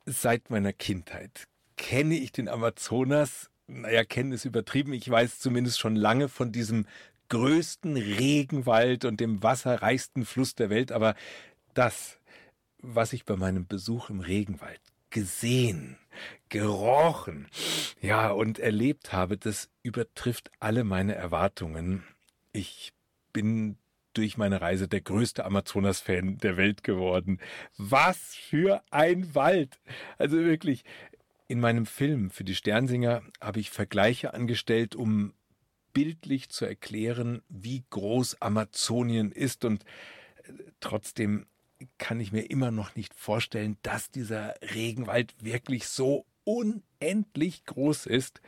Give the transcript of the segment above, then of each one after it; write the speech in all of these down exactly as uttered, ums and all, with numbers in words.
Seit meiner Kindheit kenne ich den Amazonas. Naja, kennen ist übertrieben. Ich weiß zumindest schon lange von diesem größten Regenwald und dem wasserreichsten Fluss der Welt. Aber das, was ich bei meinem Besuch im Regenwald gesehen, gerochen, ja, und erlebt habe, das übertrifft alle meine Erwartungen. Ich bin durch meine Reise der größte Amazonas-Fan der Welt geworden. Was für ein Wald! Also wirklich, in meinem Film für die Sternsinger habe ich Vergleiche angestellt, um bildlich zu erklären, wie groß Amazonien ist. Und trotzdem kann ich mir immer noch nicht vorstellen, dass dieser Regenwald wirklich so unendlich groß ist.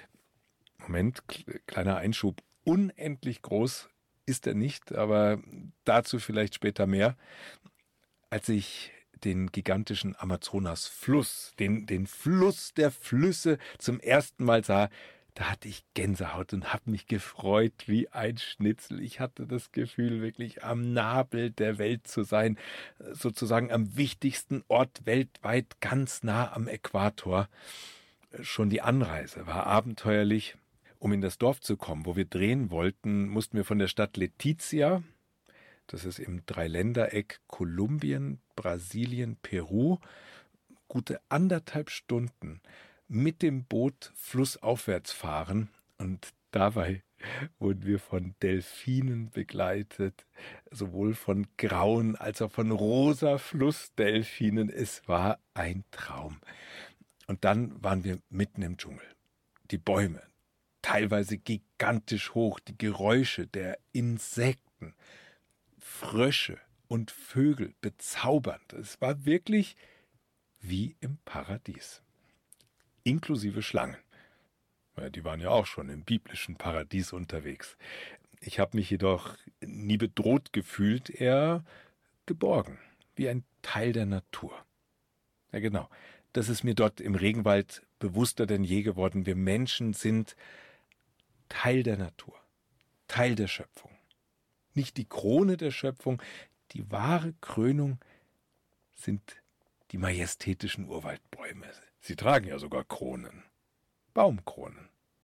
Moment, kleiner Einschub. Unendlich groß ist er nicht, aber dazu vielleicht später mehr. Als ich den gigantischen Amazonas-Fluss, den, den Fluss der Flüsse zum ersten Mal sah, da hatte ich Gänsehaut und habe mich gefreut wie ein Schnitzel. Ich hatte das Gefühl, wirklich am Nabel der Welt zu sein, sozusagen am wichtigsten Ort weltweit, ganz nah am Äquator. Schon die Anreise war abenteuerlich. Um in das Dorf zu kommen, wo wir drehen wollten, mussten wir von der Stadt Letizia, das ist im Dreiländereck Kolumbien, Brasilien, Peru, gute anderthalb Stunden mit dem Boot flussaufwärts fahren, und dabei wurden wir von Delfinen begleitet, sowohl von grauen als auch von rosa Flussdelfinen. Es war ein Traum. Und dann waren wir mitten im Dschungel. Die Bäume, teilweise gigantisch hoch, die Geräusche der Insekten, Frösche und Vögel bezaubernd. Es war wirklich wie im Paradies. Inklusive Schlangen. Ja, die waren ja auch schon im biblischen Paradies unterwegs. Ich habe mich jedoch nie bedroht gefühlt, eher geborgen, wie ein Teil der Natur. Ja genau, das ist mir dort im Regenwald bewusster denn je geworden. Wir Menschen sind Teil der Natur, Teil der Schöpfung. Nicht die Krone der Schöpfung, die wahre Krönung sind die majestätischen Urwaldbäume. Sie tragen ja sogar Kronen, Baumkronen.